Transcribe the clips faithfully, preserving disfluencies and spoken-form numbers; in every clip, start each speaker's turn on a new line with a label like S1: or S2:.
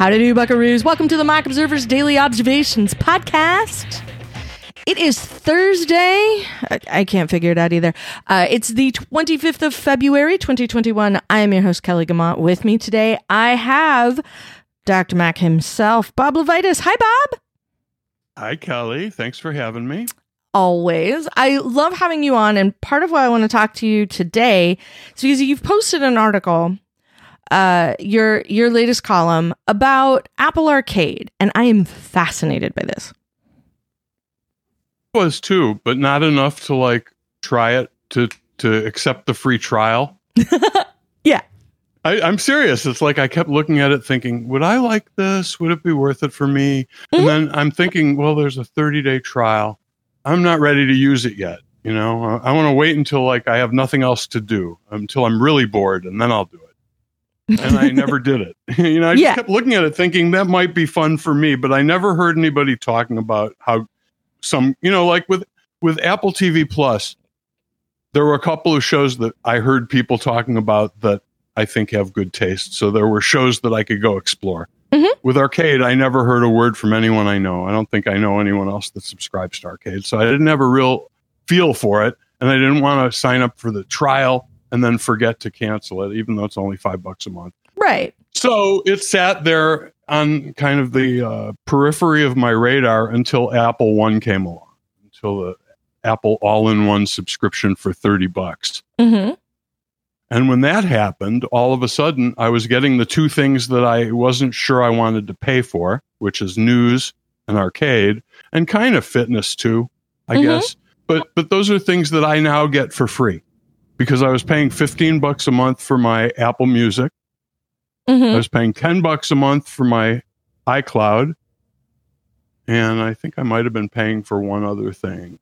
S1: How to do, buckaroos? Welcome to the Mac Observer's Daily Observations podcast. It is Thursday. I, I can't figure it out either. Uh, it's the twenty-fifth of February, twenty twenty-one. I am your host, Kelly Gamont. With me today, I have Doctor Mac himself, Bob Levitas. Hi, Bob.
S2: Hi, Kelly. Thanks for having me.
S1: Always. I love having you on, and part of why I want to talk to you today is because you've posted an article, uh, your your latest column about Apple Arcade, and I am fascinated by this.
S2: Was too, but not enough to like try it to to accept the free trial.
S1: Yeah.
S2: I, I'm serious. It's like I kept looking at it thinking, would I like this? Would it be worth it for me? Mm-hmm. And then I'm thinking, well, there's a thirty day trial. I'm not ready to use it yet. You know, I, I want to wait until like I have nothing else to do, until I'm really bored, and then I'll do it. And I never did it. You know, I just
S1: yeah.
S2: kept looking at it thinking that might be fun for me, but I never heard anybody talking about how some, you know, like with, with Apple T V Plus, there were a couple of shows that I heard people talking about that I think have good taste. So there were shows that I could go explore. Mm-hmm. With Arcade, I never heard a word from anyone I know. I don't think I know anyone else that subscribes to Arcade. So I didn't have a real feel for it. And I didn't want to sign up for the trial and then forget to cancel it, even though it's only five bucks a month.
S1: Right.
S2: So it sat there on kind of the uh, periphery of my radar until Apple One came along, until the Apple all-in-one subscription for thirty bucks.
S1: Mm-hmm.
S2: And when that happened, all of a sudden, I was getting the two things that I wasn't sure I wanted to pay for, which is news and Arcade, and kind of fitness too, I mm-hmm. guess. But but those are things that I now get for free because I was paying fifteen bucks a month for my Apple Music. Mm-hmm. I was paying ten bucks a month for my iCloud. And I think I might have been paying for one other thing.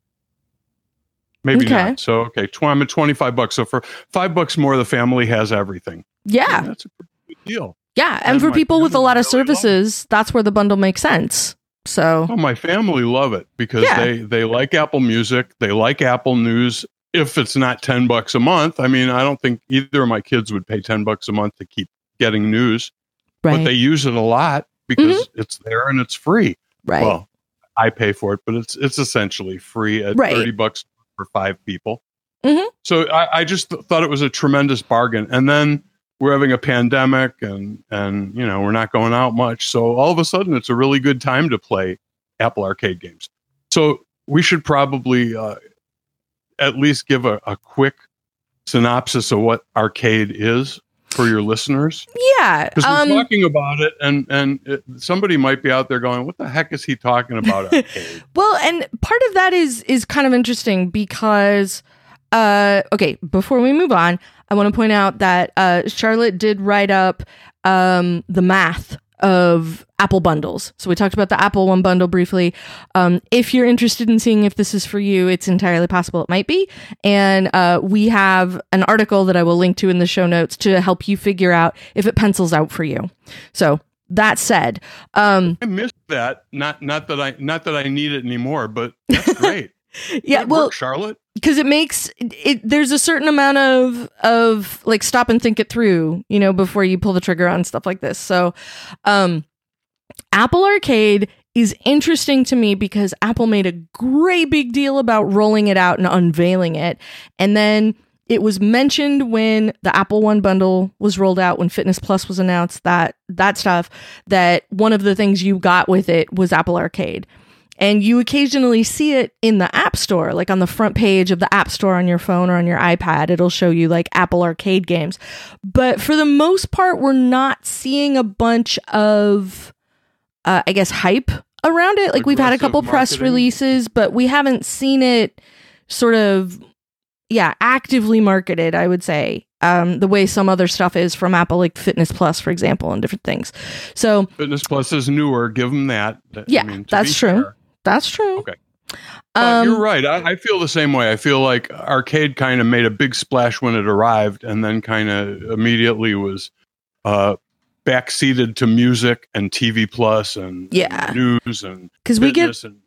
S2: Maybe
S1: okay.
S2: not. So, okay, tw- I'm at twenty-five bucks. So for five bucks more, the family has everything.
S1: Yeah.
S2: And that's a pretty good deal.
S1: Yeah. And, and for people with a lot of really services, that's where the bundle makes sense. So
S2: oh, my family love it because yeah. they, they like Apple Music. They like Apple News. If it's not ten bucks a month, I mean, I don't think either of my kids would pay ten bucks a month to keep getting news. Right. But they use it a lot because mm-hmm. it's there and it's free.
S1: Right.
S2: Well, I pay for it, but it's it's essentially free at right. thirty bucks for five people. Mm-hmm. So I, I just th- thought it was a tremendous bargain. And then we're having a pandemic and, and, you know, we're not going out much. So all of a sudden it's a really good time to play Apple Arcade games. So we should probably uh, at least give a, a quick synopsis of what Arcade is for your listeners.
S1: Yeah.
S2: Because
S1: um,
S2: we're talking about it and, and it, somebody might be out there going, what the heck is he talking about? Arcade?
S1: Well, and part of that is, is kind of interesting because, uh, okay, before we move on, I want to point out that, uh, Charlotte did write up, um, the math of Apple bundles. So we talked about the Apple One bundle briefly. Um, if you're interested in seeing if this is for you, it's entirely possible it might be. And uh, we have an article that I will link to in the show notes to help you figure out if it pencils out for you. So that said, um,
S2: I missed that. Not not that I not that I need it anymore, but that's great.
S1: Yeah,
S2: Good
S1: well,
S2: work, Charlotte.
S1: Because it makes it. There's a certain amount of of like stop and think it through, you know, before you pull the trigger on stuff like this. So, um, Apple Arcade is interesting to me because Apple made a great big deal about rolling it out and unveiling it, and then it was mentioned when the Apple One bundle was rolled out, when Fitness Plus was announced, that that stuff, that one of the things you got with it was Apple Arcade. And you occasionally see it in the App Store, like on the front page of the App Store on your phone or on your iPad. It'll show you like Apple Arcade games. But for the most part, we're not seeing a bunch of, uh, I guess, hype around it. Like we've had a couple press releases, but we haven't seen it sort of, yeah, actively marketed, I would say. Um, the way some other stuff is from Apple, like Fitness Plus, for example, and different things. So
S2: Fitness Plus is newer. Give them that.
S1: Yeah,
S2: I mean,
S1: that's true.
S2: Fair.
S1: That's true.
S2: Okay.
S1: Um,
S2: uh, you're right. I, I feel the same way. I feel like Arcade kind of made a big splash when it arrived and then kind of immediately was uh, backseated to music and T V Plus and,
S1: yeah.
S2: and news and
S1: because we get
S2: and, and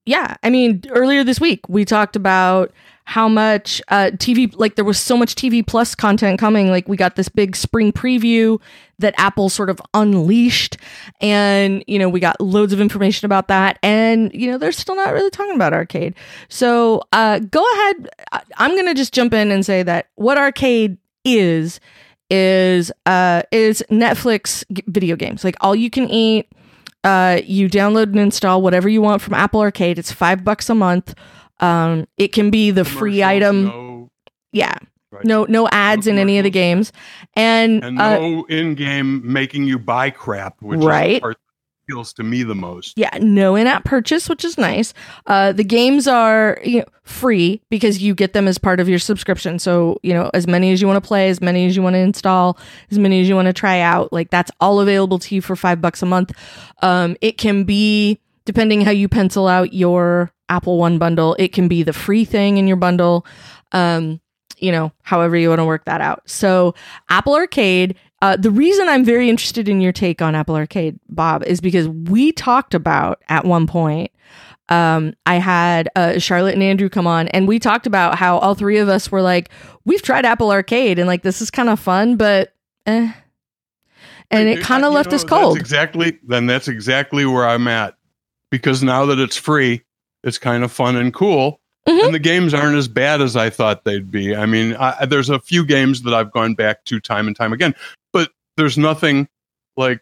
S1: Yeah, I mean, earlier this week we talked about how much uh, T V, like there was so much T V Plus content coming. Like we got this big spring preview that Apple sort of unleashed, and you know we got loads of information about that. And you know they're still not really talking about Arcade. So uh, go ahead. I'm gonna just jump in and say that what Arcade is is uh, is Netflix g- video games, like all you can eat. Uh, you download and install whatever you want from Apple Arcade. It's five bucks a month. Um, it can be the free item.
S2: No,
S1: yeah.
S2: right.
S1: No, no ads no in any of the games. And,
S2: and
S1: uh,
S2: no in-game making you buy crap, which
S1: right.
S2: is the part that appeals to me the most.
S1: Yeah. No in-app purchase, which is nice. Uh, the games are you know, free because you get them as part of your subscription. So, you know, as many as you want to play, as many as you want to install, as many as you want to try out, like that's all available to you for five bucks a month. Um, it can be, depending how you pencil out your Apple One bundle, it can be the free thing in your bundle. Um, you know, however you want to work that out. So Apple Arcade, uh, the reason I'm very interested in your take on Apple Arcade, Bob, is because we talked about at one point, um, I had uh, Charlotte and Andrew come on and we talked about how all three of us were like, we've tried Apple Arcade and like, this is kind of fun, but eh. And it kind of left
S2: know,
S1: us cold.
S2: That's exactly, then that's exactly where I'm at. Because now that it's free, it's kind of fun and cool. Mm-hmm. And the games aren't as bad as I thought they'd be. I mean, I, there's a few games that I've gone back to time and time again, but there's nothing like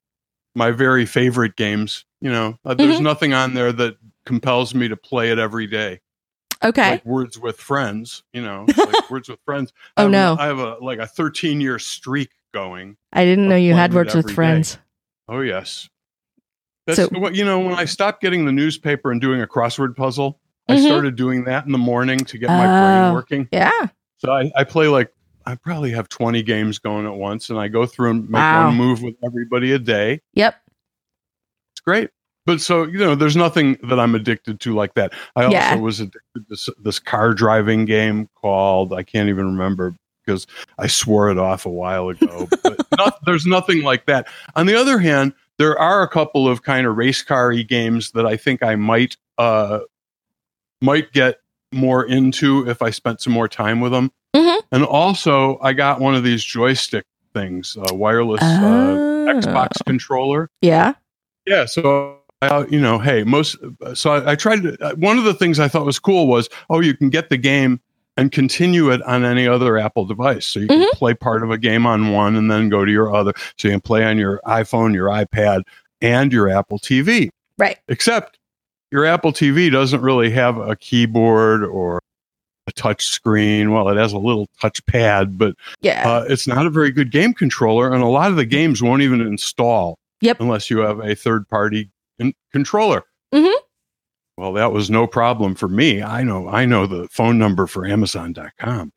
S2: my very favorite games. You know, uh, there's mm-hmm. nothing on there that compels me to play it every day.
S1: Okay.
S2: Like Words with Friends, you know, like Words with Friends.
S1: Oh,
S2: I
S1: no.
S2: I have a like a thirteen year streak going.
S1: I didn't know you had Words with Friends.
S2: Day. Oh, yes. That's
S1: so,
S2: what, you know, when I stopped getting the newspaper and doing a crossword puzzle,
S1: mm-hmm.
S2: I started doing that in the morning to get my
S1: uh,
S2: brain working.
S1: Yeah.
S2: So I, I play like, I probably have twenty games going at once, and I go through and make
S1: wow.
S2: one move with everybody a day.
S1: Yep.
S2: It's great. But so, you know, there's nothing that I'm addicted to like that. I also
S1: yeah.
S2: was addicted to this, this car driving game called, I can't even remember because I swore it off a while ago. But not, there's nothing like that. On the other hand, there are a couple of kind of race car-y games that I think I might uh, might get more into if I spent some more time with them.
S1: Mm-hmm.
S2: And also, I got one of these joystick things, a wireless
S1: oh.
S2: uh, Xbox controller.
S1: Yeah.
S2: Yeah. So, uh, you know, hey, most. So I, I tried to. Uh, one of the things I thought was cool was, oh, you can get the game and continue it on any other Apple device. So you can
S1: mm-hmm.
S2: play part of a game on one and then go to your other. So you can play on your iPhone, your iPad, and your Apple T V.
S1: Right.
S2: Except your Apple T V doesn't really have a keyboard or a touch screen. Well, it has a little touch pad, but
S1: yeah.
S2: uh, it's not a very good game controller. And a lot of the games won't even install
S1: yep.
S2: unless you have a third-party in- controller.
S1: Mm-hmm.
S2: Well, that was no problem for me. I know I know the phone number for Amazon dot com.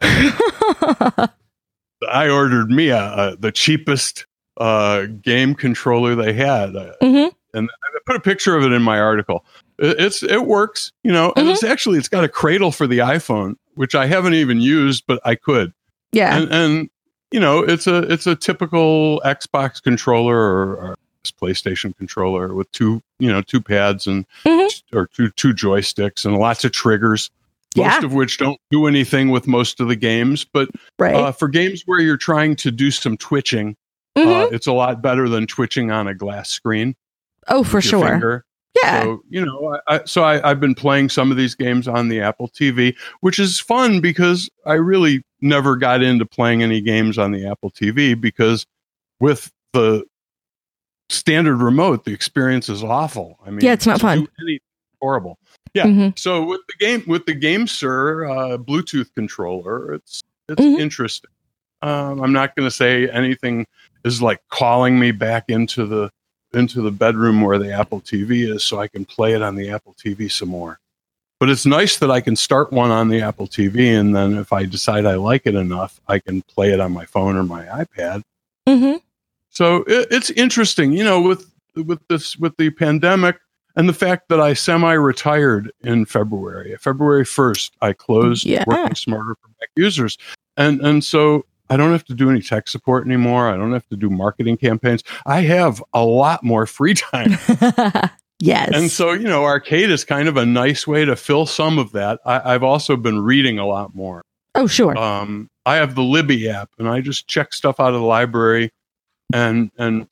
S2: I ordered me a, a, the cheapest uh, game controller they had. Uh,
S1: mm-hmm.
S2: And I put a picture of it in my article. It, it's It works, you know, and mm-hmm. it's actually, it's got a cradle for the iPhone, which I haven't even used, but I could.
S1: Yeah.
S2: And, and you know, it's a it's a typical Xbox controller or, or PlayStation controller with two, you know, two pads and mm-hmm. or two two joysticks and lots of triggers, most
S1: yeah.
S2: of which don't do anything with most of the games. But
S1: right.
S2: uh, for games where you're trying to do some twitching, mm-hmm. uh, it's a lot better than twitching on a glass screen.
S1: Oh, for sure.
S2: Finger.
S1: Yeah.
S2: So, you know, I, I, so I, I've been playing some of these games on the Apple T V, which is fun because I really never got into playing any games on the Apple T V because with the standard remote, the experience is awful. I mean,
S1: yeah, it's not fun.
S2: Any, horrible. Yeah. Mm-hmm. So with the game, with the GameSir uh, Bluetooth controller, it's it's mm-hmm. interesting. Um, I'm not going to say anything is like calling me back into the into the bedroom where the Apple T V is, so I can play it on the Apple T V some more. But it's nice that I can start one on the Apple T V, and then if I decide I like it enough, I can play it on my phone or my iPad.
S1: Mm-hmm.
S2: So it, it's interesting, you know, with with this with the pandemic and the fact that I semi-retired in February. February first, I closed
S1: yeah.
S2: Working Smarter for Mac users, and and so I don't have to do any tech support anymore. I don't have to do marketing campaigns. I have a lot more free time.
S1: Yes.
S2: And so, you know, arcade is kind of a nice way to fill some of that. I, I've also been reading a lot more.
S1: Oh, sure.
S2: Um, I have the Libby app, and I just check stuff out of the library and and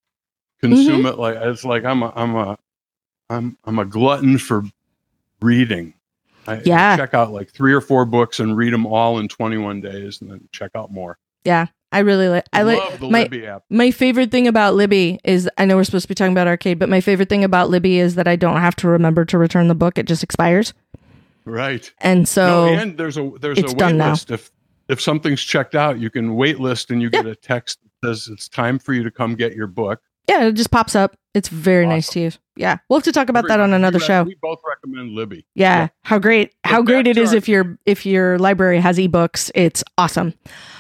S2: consume
S1: Mm-hmm.
S2: it like it's like I'm a I'm a I'm I'm a glutton for reading. I
S1: Yeah.
S2: check out like three or four books and read them all in twenty-one days, and then check out more.
S1: Yeah. I really like. I like
S2: love the
S1: my
S2: Libby app.
S1: my favorite thing about Libby is I know we're supposed to be talking about arcade, but my favorite thing about Libby is that I don't have to remember to return the book; it just expires.
S2: Right.
S1: And so,
S2: no, and there's a there's
S1: it's
S2: a
S1: done
S2: wait
S1: now.
S2: list. If if something's checked out, you can wait list, and you
S1: Yeah.
S2: get a text that says it's time for you to come get your book.
S1: yeah, it just pops up. It's very nice
S2: Awesome.
S1: to use. Yeah, we'll have to talk about that on
S2: We
S1: another
S2: re-
S1: show.
S2: We both recommend Libby.
S1: Yeah,
S2: Yeah.
S1: how great how
S2: But
S1: great
S2: back
S1: it
S2: to
S1: is
S2: our-
S1: if your if your library has ebooks. It's awesome.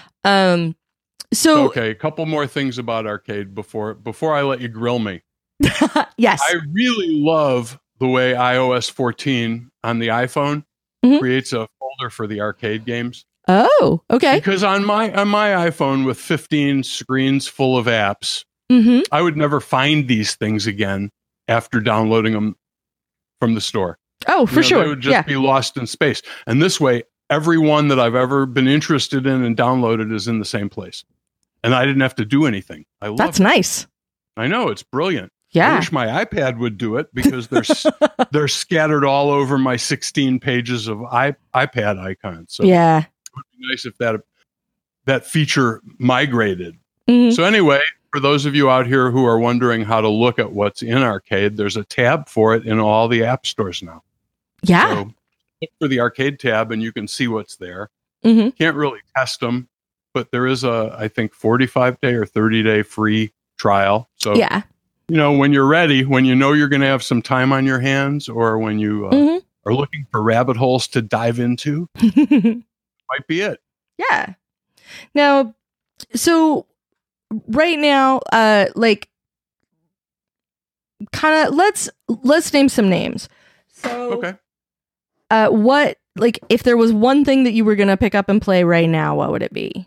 S1: Um, so
S2: Okay, a couple more things about arcade before before I let you grill me.
S1: yes,
S2: I really love the way i O S fourteen on the iPhone
S1: Mhm.
S2: creates a folder for the arcade games.
S1: oh okay,
S2: Because on my on my iPhone with fifteen screens full of apps,
S1: mm-hmm.
S2: I would never find these things again after downloading them from the store.
S1: oh
S2: You
S1: for
S2: know,
S1: sure,
S2: They would just
S1: yeah,
S2: be lost in space. And this way, every one that I've ever been interested in and downloaded is in the same place. And I didn't have to do anything. I love
S1: that's
S2: it.
S1: nice.
S2: I know, it's brilliant. I
S1: Yeah,
S2: wish my iPad would do it because they're s- they're scattered all over my sixteen pages of I, iPad icons. So
S1: yeah.
S2: it would be nice if that that feature migrated.
S1: Mhm.
S2: So anyway, for those of you out here who are wondering how to look at what's in arcade, there's a tab for it in all the app stores now.
S1: Yeah,
S2: So look for the arcade tab and you can see what's there.
S1: hmm
S2: Can't really test them, but there is a, I think, forty-five day or thirty day free trial. So,
S1: yeah.
S2: you know, when you're ready, when you know you're going to have some time on your hands, or when you uh,
S1: hmm
S2: are looking for rabbit holes to dive into, might be it.
S1: Yeah. Now, so right now, uh, like, kind of let's let's name some names. So,
S2: Okay.
S1: uh, what like if there was one thing that you were gonna pick up and play right now, what would it be?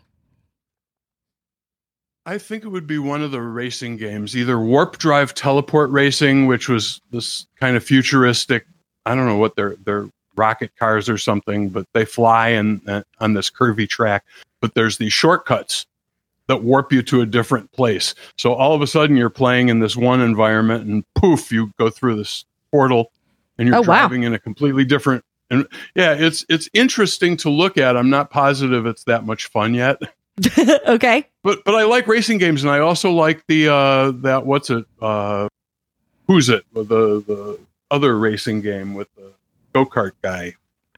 S2: I think it would be one of the racing games, either Warp Drive Teleport Racing, which was this kind of futuristic. I don't know what they're they're rocket cars or something, but they fly and uh, on this curvy track. But there's these shortcuts that warp you to a different place. So all of a sudden you're playing in this one environment, and poof, you go through this portal, and you're
S1: Oh, wow.
S2: driving in a completely different. And yeah, it's it's interesting to look at. I'm not positive it's that much fun yet.
S1: Okay.
S2: But but I like racing games, and I also like the uh, that what's it? Uh, who's it? The the other racing game with the go kart guy.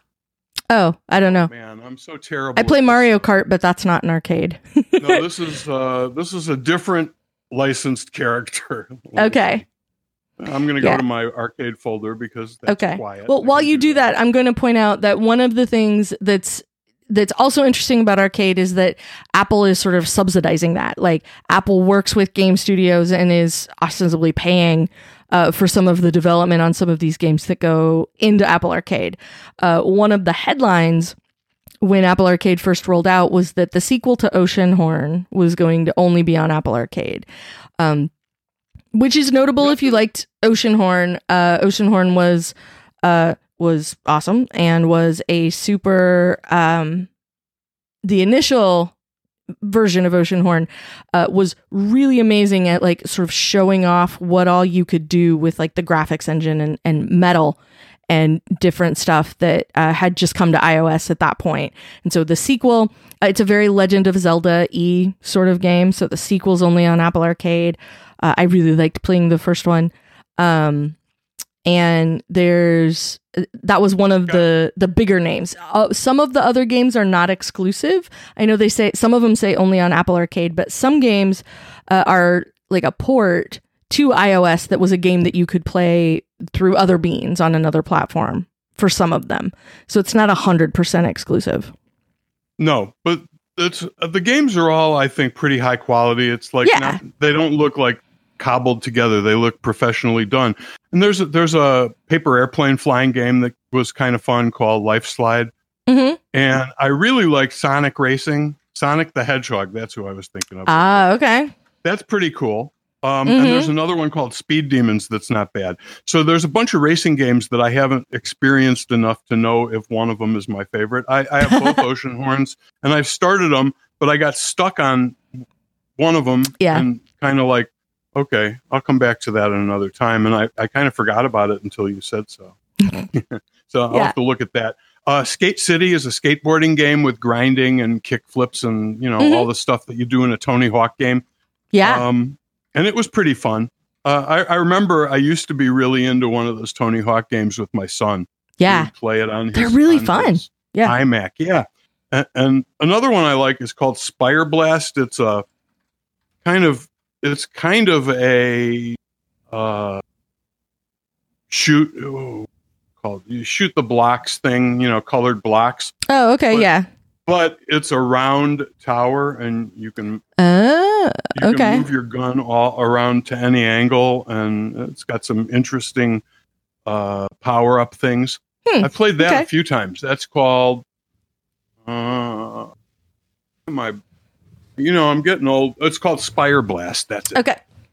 S1: Oh, I don't know.
S2: Man, I'm so terrible.
S1: I play
S2: at this
S1: Mario
S2: stuff.
S1: Kart, but that's not an arcade.
S2: No, this is uh, this is a different licensed character.
S1: Okay.
S2: I'm going to go
S1: Yeah.
S2: to my arcade folder because that's
S1: Okay.
S2: quiet.
S1: Well,
S2: I
S1: while
S2: can
S1: you do that, I'm going to point out that one of the things that's that's also interesting about arcade is that Apple is sort of subsidizing that. Like Apple works with game studios and is ostensibly paying uh, for some of the development on some of these games that go into Apple Arcade. Uh, one of the headlines when Apple Arcade first rolled out was that the sequel to Oceanhorn was going to only be on Apple Arcade. Um, which is notable if you liked Oceanhorn. Uh, Oceanhorn was uh, was awesome and was a super. Um, the initial version of Oceanhorn uh, was really amazing at like sort of showing off what all you could do with like the graphics engine and, and metal and different stuff that uh, had just come to iOS at that point. And so the sequel, uh, it's a very Legend of Zelda-y sort of game. So the sequel's only on Apple Arcade. Uh, I really liked playing the first one. Um, and there's, that was one of the, the bigger names. Uh, some of the other games are not exclusive. I know they say, some of them say only on Apple Arcade, but some games uh, are like a port to iOS that was a game that you could play through other beans on another platform for some of them. So it's not one hundred percent exclusive.
S2: No, but it's the games are all, I think, pretty high quality. It's like
S1: Yeah.
S2: not, they don't look like cobbled together. They look professionally done. And there's a, there's a paper airplane flying game that was kind of fun called Life Slide.
S1: Mm-hmm.
S2: And I really like Sonic Racing. Sonic the Hedgehog. That's who I was thinking of.
S1: Ah, okay.
S2: That's pretty cool. Um,
S1: Mhm.
S2: And there's another one called Speed Demons that's not bad. So there's a bunch of racing games that I haven't experienced enough to know if one of them is my favorite. I, I have both Ocean Horns, and I've started them, but I got stuck on one of them
S1: Yeah.
S2: and kind of like, okay, I'll come back to that at another time. And I, I kind of forgot about it until you said so. So I'll
S1: Yeah.
S2: have to look at that. Uh, Skate City is a skateboarding game with grinding and kick flips and, you know,
S1: Mhm.
S2: all the stuff that you do in a Tony Hawk game.
S1: Yeah.
S2: Um, and it was pretty fun. Uh, I, I remember I used to be really into one of those Tony Hawk games with my son.
S1: yeah.
S2: We'd play it on his,
S1: They're really
S2: on
S1: fun.
S2: his
S1: Yeah.
S2: iMac. Yeah. And, and another one I like is called Spire Blast. It's a kind of, it's kind of a, uh, shoot, oh, called, you shoot the blocks thing, you know, colored blocks,
S1: Oh, okay.
S2: But-
S1: yeah.
S2: but it's a round tower and you can
S1: Oh,
S2: You
S1: okay.
S2: can move your gun all around to any angle, and it's got some interesting uh, power up things.
S1: Hmm,
S2: I played that
S1: okay.
S2: a few times. That's called. Uh, my, you know, I'm getting old. It's called Spire Blast. That's it.
S1: Okay.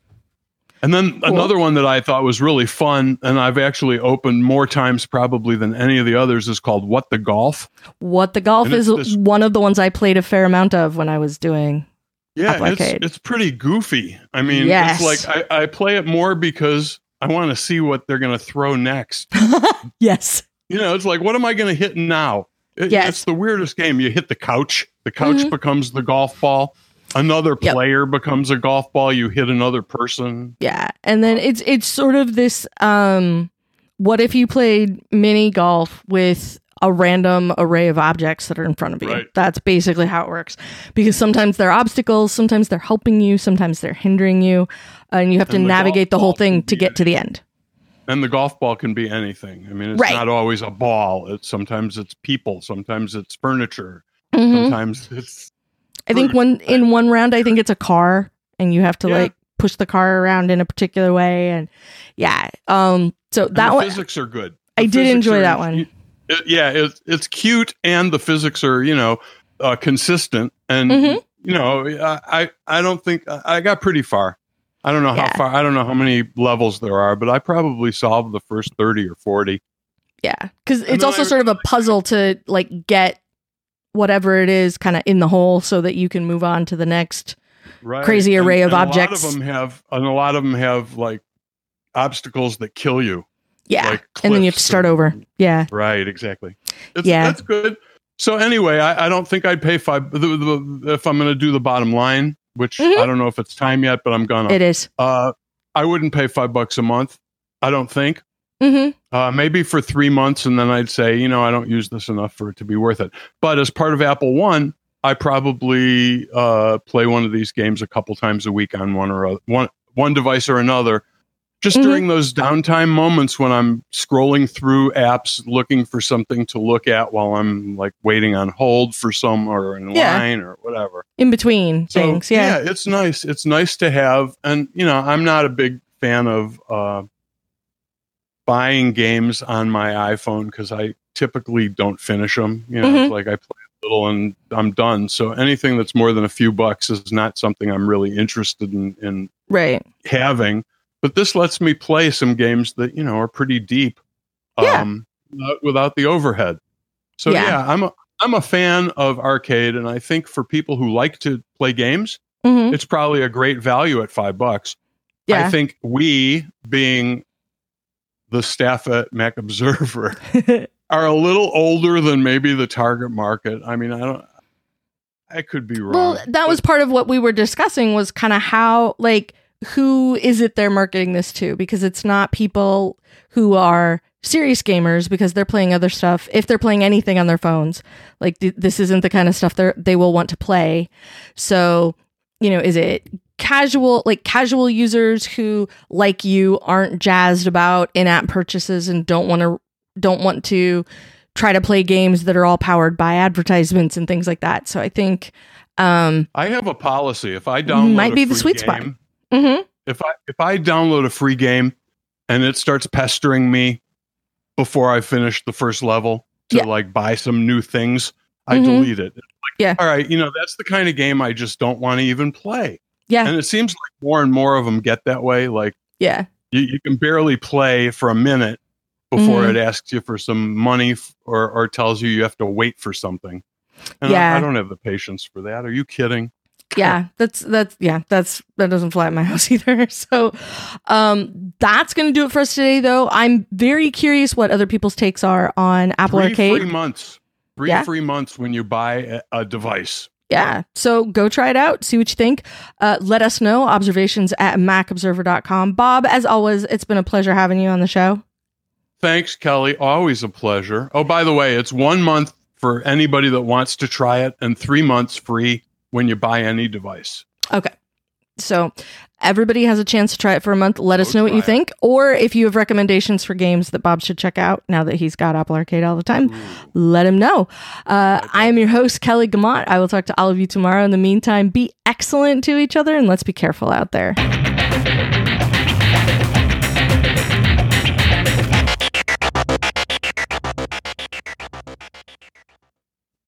S2: And then
S1: Cool.
S2: another one that I thought was really fun, and I've actually opened more times probably than any of the others, is called What the Golf.
S1: What the Golf
S2: And
S1: is
S2: it's this-
S1: one of the ones I played a fair amount of when I was doing.
S2: Yeah,
S1: Apple
S2: it's
S1: Arcade.
S2: it's pretty goofy. I mean,
S1: Yes.
S2: it's like I, I play it more because I want to see what they're going to throw next.
S1: Yes.
S2: You know, it's like, what am I going to hit now? It-
S1: Yes.
S2: It's the weirdest game. You hit the couch. The couch
S1: Mhm.
S2: becomes the golf ball. Another
S1: Yep.
S2: player becomes a golf ball. You hit another person.
S1: Yeah. And then it's it's sort of this um what if you played mini golf with a random array of objects that are in front of you.
S2: Right.
S1: That's basically how it works. Because sometimes they're obstacles, sometimes they're helping you, sometimes they're hindering you, and you have to
S2: And the
S1: navigate the
S2: golf
S1: whole
S2: ball
S1: thing
S2: can
S1: to
S2: be
S1: get to the end.
S2: And the golf ball can be anything. I mean, it's
S1: Right.
S2: not always a ball. It's sometimes it's people. Sometimes it's furniture.
S1: Mhm.
S2: Sometimes it's
S1: I think one in one round, I think it's a car, and you have to
S2: Yeah.
S1: like push the car around in a particular way, and yeah. Um. So
S2: and
S1: that
S2: the
S1: one,
S2: physics are good.
S1: I
S2: The
S1: did
S2: physics
S1: enjoy
S2: are-
S1: that one.
S2: it- yeah, it's it's cute, and the physics are, you know, uh, consistent. And
S1: Mhm.
S2: you know, I I I don't think I got pretty far. I don't know how
S1: Yeah.
S2: far. I don't know how many levels there are, but I probably solved the first thirty or forty.
S1: Yeah, because it's
S2: then
S1: also
S2: I-
S1: sort of a puzzle to like get whatever it is kind of in the hole so that you can move on to the next.
S2: Right.
S1: Crazy array of objects.
S2: A lot of them have, and a lot of them have like obstacles that kill you.
S1: Yeah,
S2: Like
S1: and then you have to
S2: cliffs
S1: start
S2: and-
S1: over. Yeah,
S2: Right, exactly. It's,
S1: Yeah.
S2: that's good. So anyway, I, I don't think I'd pay five the, the, if I'm going to do the bottom line, which
S1: Mhm.
S2: I don't know if it's time yet, but I'm gonna.
S1: it is.
S2: Uh, I wouldn't pay five bucks a month. I don't think.
S1: Mm-hmm.
S2: Uh, maybe for three months, and then I'd say, you know, I don't use this enough for it to be worth it. But as part of Apple One, I probably uh, play one of these games a couple times a week on one or other, one one device or another. Just
S1: Mhm.
S2: during those downtime moments when I'm scrolling through apps looking for something to look at while I'm like waiting on hold for some or in
S1: Yeah.
S2: line or whatever.
S1: In between
S2: So
S1: things. Yeah.
S2: it's nice. It's nice to have. And, you know, I'm not a big fan of uh, buying games on my iPhone because I typically don't finish them. You know,
S1: Mhm.
S2: it's like I play a little and I'm done. So anything that's more than a few bucks is not something I'm really interested in, in
S1: Right.
S2: having. But this lets me play some games that, you know, are pretty deep
S1: Yeah.
S2: um, without, without the overhead. So,
S1: Yeah.
S2: yeah, I'm a, I'm a fan of arcade. And I think for people who like to play games,
S1: Mm-hmm.
S2: it's probably a great value at five bucks.
S1: Yeah.
S2: I think we, being the staff at Mac Observer, are a little older than maybe the target market. I mean, I don't, I could be wrong.
S1: Well, that was part of what we were discussing was kind of how, like, who is it they're marketing this to? Because it's not people who are serious gamers because they're playing other stuff. If they're playing anything on their phones, like th- this isn't the kind of stuff they they will want to play. So, you know, is it casual, like casual users who, like you, aren't jazzed about in-app purchases and don't want to don't want to try to play games that are all powered by advertisements and things like that. So I think um
S2: I have a policy. If I download
S1: Might
S2: a
S1: be the
S2: free
S1: sweet spot.
S2: game,
S1: mhm.
S2: if I if I download a free game and it starts pestering me before I finish the first level to
S1: Yeah.
S2: like buy some new things, I
S1: Mhm.
S2: delete it. Like,
S1: Yeah.
S2: all right, you know, that's the kind of game I just don't want to even play.
S1: Yeah.
S2: And it seems like more and more of them get that way. Like,
S1: yeah,
S2: you, you can barely play for a minute before
S1: Mhm.
S2: it asks you for some money f- or, or tells you you have to wait for something. And
S1: Yeah.
S2: I, I don't have the patience for that. Are you kidding?
S1: yeah, that's that's yeah, that's that doesn't fly at my house either. So, um, that's gonna do it for us today. Though I'm very curious what other people's takes are on Apple
S2: Three
S1: Arcade.
S2: free months. Three
S1: Yeah.
S2: free months when you buy a, a device.
S1: Yeah. So go try it out. See what you think. Uh, let us know. Observations at mac observer dot com. Bob, as always, it's been a pleasure having you on the show.
S2: Thanks, Kelly. Always a pleasure. Oh, by the way, it's one month for anybody that wants to try it and three months free when you buy any device.
S1: Okay. So everybody has a chance to try it for a month. Let us
S2: Go
S1: know what you
S2: try it.
S1: think. Or if you have recommendations for games that Bob should check out now that he's got Apple Arcade all the time, let him know. Uh, I am your host, Kelly Gamont. I will talk to all of you tomorrow. In the meantime, be excellent to each other and let's be careful out there.